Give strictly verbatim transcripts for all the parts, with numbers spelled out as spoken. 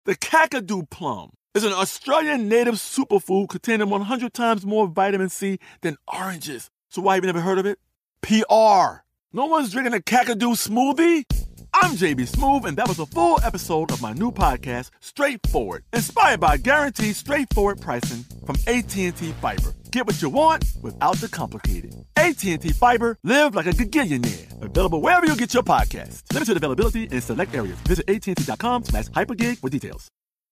The Kakadu plum is an Australian native superfood containing one hundred times more vitamin C than oranges. So why have you never heard of it? P R. No one's drinking a Kakadu smoothie? I'm J B Smoove, and that was a full episode of my new podcast, Straightforward, inspired by guaranteed straightforward pricing from A T and T Fiber. Get what you want without the complicated. A T and T Fiber, live like a gigillionaire. Available wherever you get your podcasts. Limited availability in select areas. Visit AT&T.com slash hypergig for details.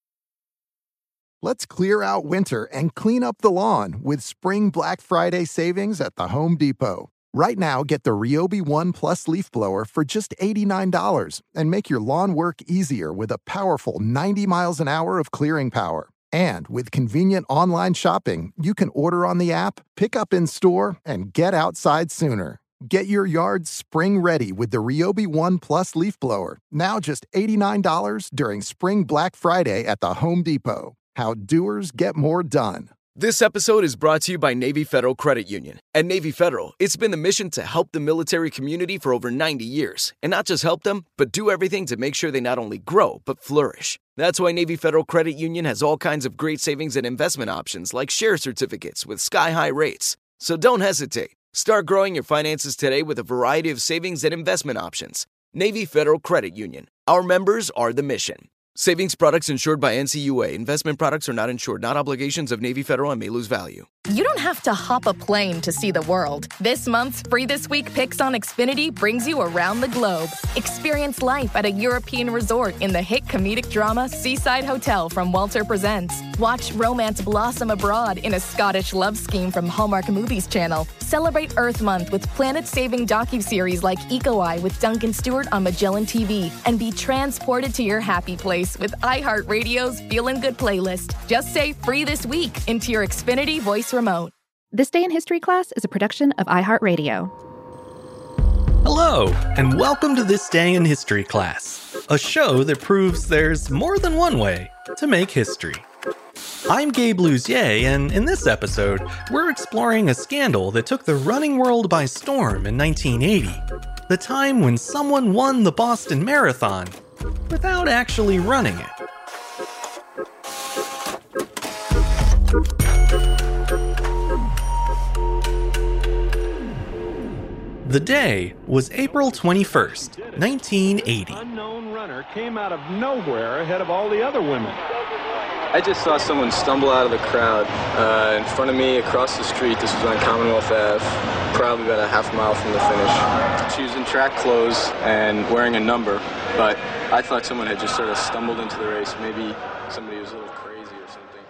Let's clear out winter and clean up the lawn with Spring Black Friday savings at the Home Depot. Right now, get the Ryobi One Plus leaf blower for just eighty-nine dollars and make your lawn work easier with a powerful ninety miles an hour of clearing power. And with convenient online shopping, you can order on the app, pick up in store, and get outside sooner. Get your yard spring ready with the Ryobi One Plus leaf blower, now just eighty-nine dollars during Spring Black Friday at the Home Depot. How doers get more done. This episode is brought to you by Navy Federal Credit Union. At Navy Federal, it's been the mission to help the military community for over ninety years. And not just help them, but do everything to make sure they not only grow, but flourish. That's why Navy Federal Credit Union has all kinds of great savings and investment options like share certificates with sky-high rates. So don't hesitate. Start growing your finances today with a variety of savings and investment options. Navy Federal Credit Union. Our members are the mission. Savings products insured by N C U A. Investment products are not insured, not obligations of Navy Federal and may lose value. You don't have to hop a plane to see the world. This month's Free This Week Picks on Xfinity brings you around the globe. Experience life at a European resort in the hit comedic drama Seaside Hotel from Walter Presents. Watch romance blossom abroad in a Scottish love scheme from Hallmark Movies Channel. Celebrate Earth Month with planet-saving docuseries like Eco Eye with Duncan Stewart on Magellan T V. And be transported to your happy place with iHeartRadio's Feelin' Good playlist. Just say Free This Week into your Xfinity voice remote. This Day in History class is a production of iHeartRadio. Hello, and welcome to This Day in History class, a show that proves there's more than one way to make history. I'm Gabe Luzier, and in this episode, we're exploring a scandal that took the running world by storm in nineteen eighty, the time when someone won the Boston Marathon without actually running it. The day was April twenty-first, nineteen eighty. An unknown runner came out of nowhere ahead of all the other women. I just saw someone stumble out of the crowd uh, in front of me across the street. This was on Commonwealth Avenue, probably about a half mile from the finish. She was in track clothes and wearing a number, but I thought someone had just sort of stumbled into the race. Maybe somebody was a little crazy or something.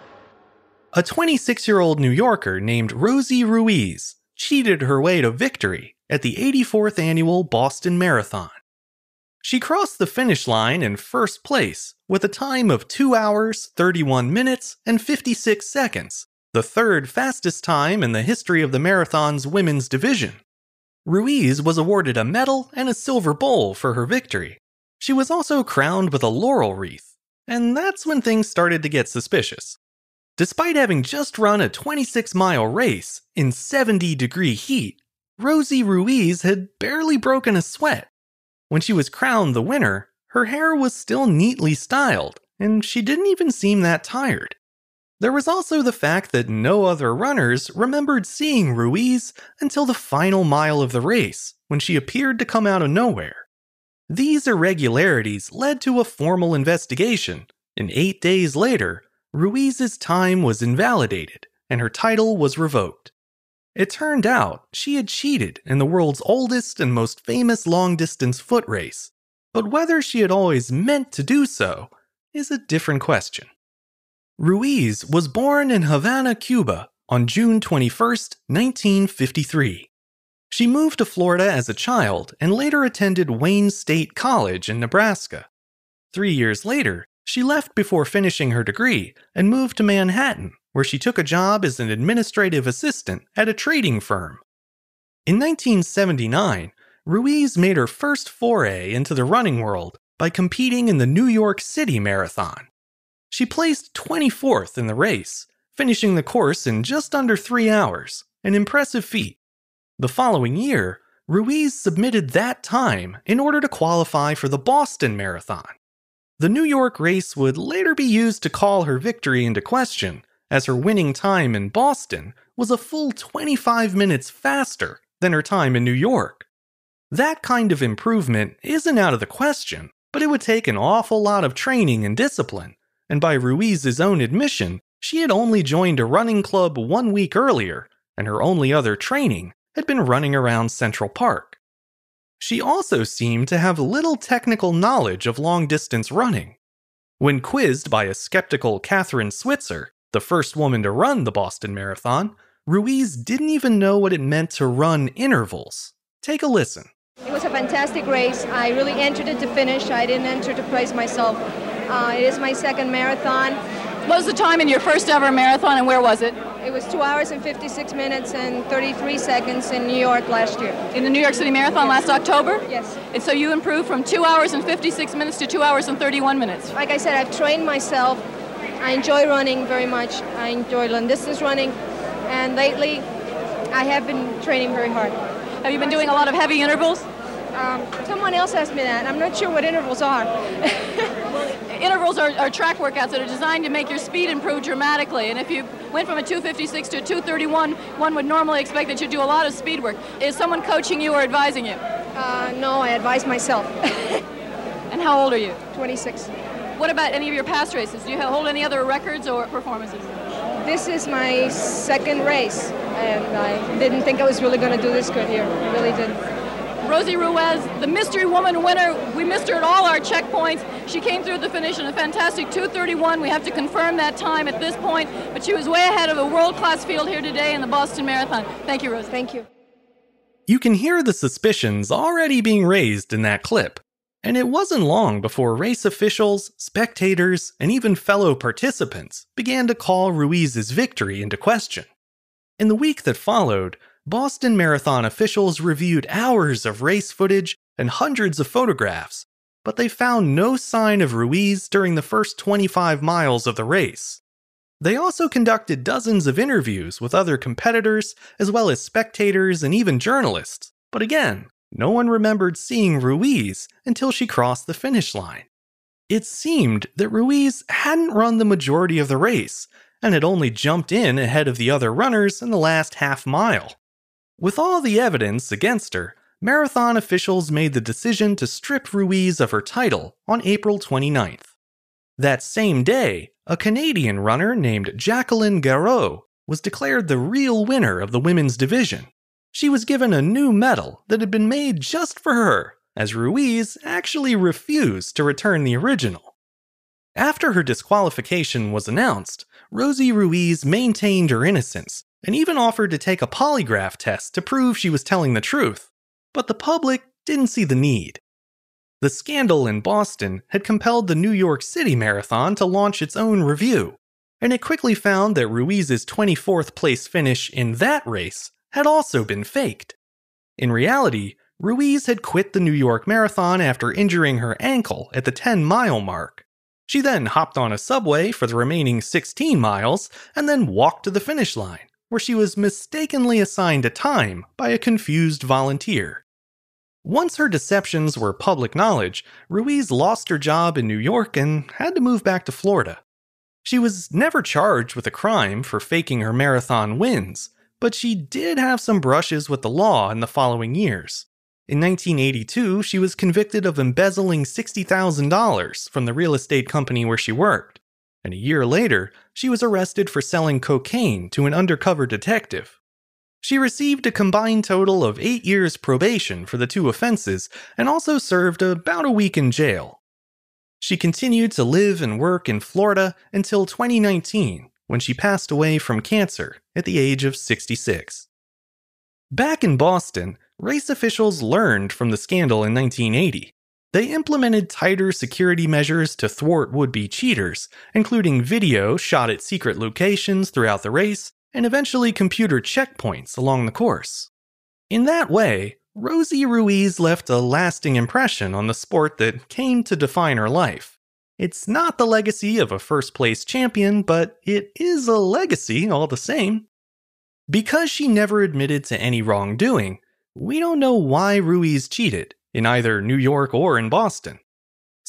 A twenty-six-year-old New Yorker named Rosie Ruiz cheated her way to victory at the eighty-fourth annual Boston Marathon. She crossed the finish line in first place with a time of two hours, thirty-one minutes, and fifty-six seconds, the third fastest time in the history of the marathon's women's division. Ruiz was awarded a medal and a silver bowl for her victory. She was also crowned with a laurel wreath, and that's when things started to get suspicious. Despite having just run a twenty-six-mile race in seventy-degree heat, Rosie Ruiz had barely broken a sweat. When she was crowned the winner, her hair was still neatly styled, and she didn't even seem that tired. There was also the fact that no other runners remembered seeing Ruiz until the final mile of the race, when she appeared to come out of nowhere. These irregularities led to a formal investigation, and eight days later, Ruiz's time was invalidated, and her title was revoked. It turned out she had cheated in the world's oldest and most famous long-distance foot race, but whether she had always meant to do so is a different question. Ruiz was born in Havana, Cuba on June twenty-first, nineteen fifty-three. She moved to Florida as a child and later attended Wayne State College in Nebraska. Three years later, she left before finishing her degree and moved to Manhattan, where she took a job as an administrative assistant at a trading firm. In nineteen seventy-nine, Ruiz made her first foray into the running world by competing in the New York City Marathon. She placed twenty-fourth in the race, finishing the course in just under three hours, an impressive feat. The following year, Ruiz submitted that time in order to qualify for the Boston Marathon. The New York race would later be used to call her victory into question, as her winning time in Boston was a full twenty-five minutes faster than her time in New York. That kind of improvement isn't out of the question, but it would take an awful lot of training and discipline, and by Ruiz's own admission, she had only joined a running club one week earlier, and her only other training had been running around Central Park. She also seemed to have little technical knowledge of long-distance running. When quizzed by a skeptical Catherine Switzer, the first woman to run the Boston Marathon, Ruiz didn't even know what it meant to run intervals. Take a listen. It was a fantastic race. I really entered it to finish. I didn't enter to place myself. Uh, it is my second marathon. What was the time in your first ever marathon, and where was it? It was two hours and fifty-six minutes and thirty-three seconds in New York last year. In the New York City Marathon Yes. last October? Yes. And so you improved from two hours and fifty-six minutes to two hours and thirty-one minutes. Like I said, I've trained myself. I enjoy running very much. I enjoy long distance running. And lately, I have been training very hard. Have you been doing a lot of heavy intervals? Um, someone else asked me that. I'm not sure what intervals are. Intervals are, are track workouts that are designed to make your speed improve dramatically. And if you went from a two fifty-six to a two thirty-one, one would normally expect that you do a lot of speed work. Is someone coaching you or advising you? Uh, no, I advise myself. And how old are you? twenty-six. What about any of your past races? Do you hold any other records or performances? This is my second race, and I didn't think I was really going to do this good here. I really didn't. Rosie Ruiz, the mystery woman winner. We missed her at all our checkpoints. She came through the finish in a fantastic two thirty-one. We have to confirm that time at this point, but she was way ahead of a world-class field here today in the Boston Marathon. Thank you, Rosie. Thank you. You can hear the suspicions already being raised in that clip, and it wasn't long before race officials, spectators, and even fellow participants began to call Ruiz's victory into question. In the week that followed, Boston Marathon officials reviewed hours of race footage and hundreds of photographs, but they found no sign of Ruiz during the first twenty-five miles of the race. They also conducted dozens of interviews with other competitors, as well as spectators and even journalists, but again, no one remembered seeing Ruiz until she crossed the finish line. It seemed that Ruiz hadn't run the majority of the race, and had only jumped in ahead of the other runners in the last half mile. With all the evidence against her, marathon officials made the decision to strip Ruiz of her title on April twenty-ninth. That same day, a Canadian runner named Jacqueline Garreau was declared the real winner of the women's division. She was given a new medal that had been made just for her, as Ruiz actually refused to return the original. After her disqualification was announced, Rosie Ruiz maintained her innocence and even offered to take a polygraph test to prove she was telling the truth, but the public didn't see the need. The scandal in Boston had compelled the New York City Marathon to launch its own review, and it quickly found that Ruiz's twenty-fourth place finish in that race had also been faked. In reality, Ruiz had quit the New York Marathon after injuring her ankle at the ten-mile mark. She then hopped on a subway for the remaining sixteen miles and then walked to the finish line, where she was mistakenly assigned a time by a confused volunteer. Once her deceptions were public knowledge, Ruiz lost her job in New York and had to move back to Florida. She was never charged with a crime for faking her marathon wins, but she did have some brushes with the law in the following years. In nineteen eighty-two, she was convicted of embezzling sixty thousand dollars from the real estate company where she worked, and a year later, she was arrested for selling cocaine to an undercover detective. She received a combined total of eight years probation for the two offenses and also served about a week in jail. She continued to live and work in Florida until twenty nineteen, when she passed away from cancer at the age of sixty-six. Back in Boston, race officials learned from the scandal in nineteen eighty. They implemented tighter security measures to thwart would-be cheaters, including video shot at secret locations throughout the race, and eventually computer checkpoints along the course. In that way, Rosie Ruiz left a lasting impression on the sport that came to define her life. It's not the legacy of a first-place champion, but it is a legacy all the same. Because she never admitted to any wrongdoing, we don't know why Ruiz cheated, in either New York or in Boston.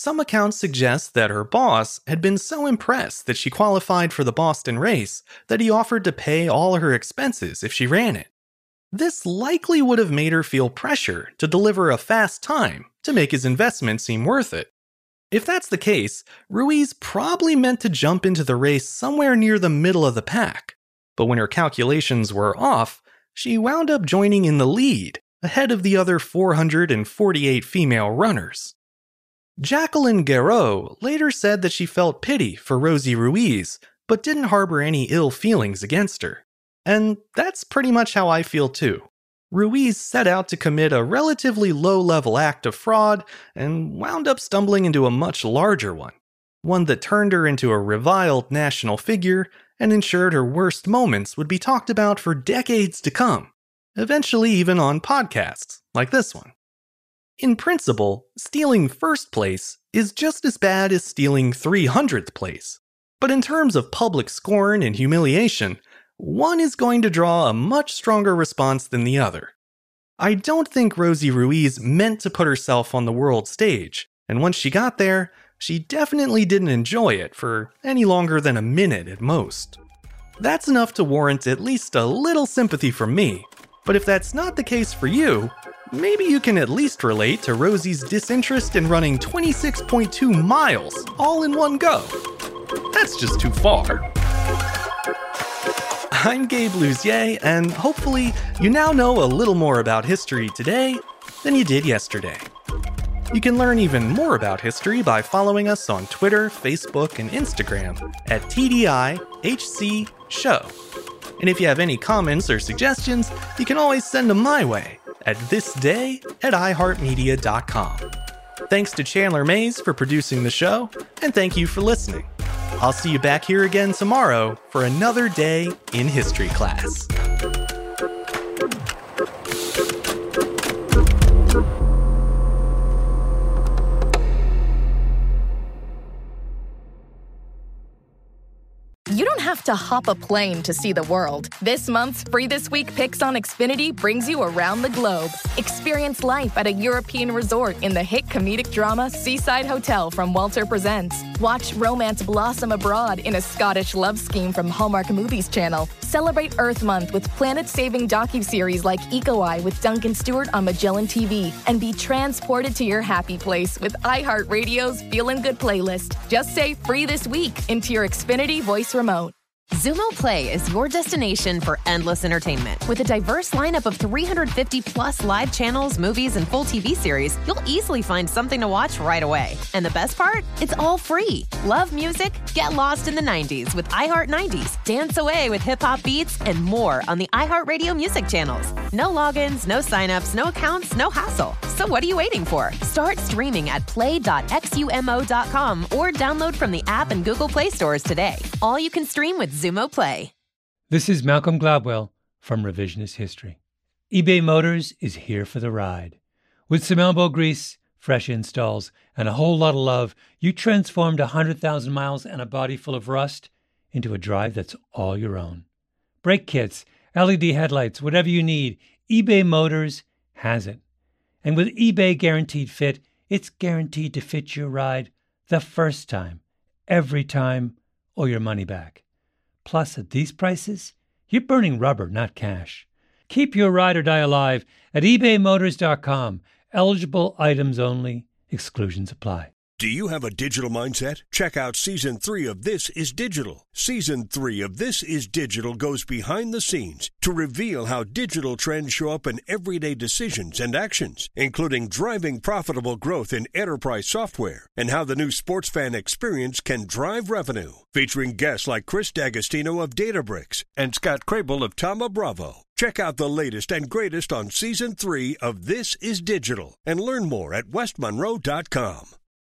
Some accounts suggest that her boss had been so impressed that she qualified for the Boston race that he offered to pay all her expenses if she ran it. This likely would have made her feel pressure to deliver a fast time to make his investment seem worth it. If that's the case, Ruiz probably meant to jump into the race somewhere near the middle of the pack, but when her calculations were off, she wound up joining in the lead, ahead of the other four hundred forty-eight female runners. Jacqueline Garreau later said that she felt pity for Rosie Ruiz, but didn't harbor any ill feelings against her. And that's pretty much how I feel too. Ruiz set out to commit a relatively low-level act of fraud and wound up stumbling into a much larger one, one that turned her into a reviled national figure and ensured her worst moments would be talked about for decades to come, eventually even on podcasts like this one. In principle, stealing first place is just as bad as stealing three hundredth place, but in terms of public scorn and humiliation, one is going to draw a much stronger response than the other. I don't think Rosie Ruiz meant to put herself on the world stage, and once she got there, she definitely didn't enjoy it for any longer than a minute at most. That's enough to warrant at least a little sympathy from me, but if that's not the case for you, maybe you can at least relate to Rosie's disinterest in running twenty-six point two miles all in one go. That's just too far. I'm Gabe Luzier, and hopefully you now know a little more about history today than you did yesterday. You can learn even more about history by following us on Twitter, Facebook, and Instagram at T D I H C Show. And if you have any comments or suggestions, you can always send them my way at thisday at i heart media dot com. Thanks to Chandler Mays for producing the show, and thank you for listening. I'll see you back here again tomorrow for another day in history class. You don't have to hop a plane to see the world. This month's Free This Week Picks on Xfinity brings you around the globe. Experience life at a European resort in the hit comedic drama Seaside Hotel from Walter Presents. Watch romance blossom abroad in a Scottish love scheme from Hallmark Movies Channel. Celebrate Earth Month with planet-saving docuseries like Eco Eye with Duncan Stewart on Magellan T V. And be transported to your happy place with iHeartRadio's Feelin' Good playlist. Just say Free This Week into your Xfinity voice remote. Xumo Play is your destination for endless entertainment. With a diverse lineup of three hundred fifty plus live channels, movies, and full T V series, you'll easily find something to watch right away. And the best part? It's all free. Love music? Get lost in the nineties with iHeart nineties. Dance away with hip-hop beats and more on the iHeartRadio music channels. No logins, no signups, no accounts, no hassle. So what are you waiting for? Start streaming at play dot xumo dot com or download from the app and Google Play stores today. All you can stream with Xumo Play. This is Malcolm Gladwell from Revisionist History. eBay Motors is here for the ride. With some elbow grease, fresh installs, and a whole lot of love, you transformed one hundred thousand miles and a body full of rust into a drive that's all your own. Brake kits, L E D headlights, whatever you need, eBay Motors has it. And with eBay Guaranteed Fit, it's guaranteed to fit your ride the first time, every time, or your money back. Plus, at these prices, you're burning rubber, not cash. Keep your ride or die alive at ebay motors dot com. Eligible items only. Exclusions apply. Do you have a digital mindset? Check out Season three of This Is Digital. Season three of This Is Digital goes behind the scenes to reveal how digital trends show up in everyday decisions and actions, including driving profitable growth in enterprise software and how the new sports fan experience can drive revenue. Featuring guests like Chris D'Agostino of Databricks and Scott Crable of Thoma Bravo. Check out the latest and greatest on Season three of This Is Digital and learn more at west monroe dot com.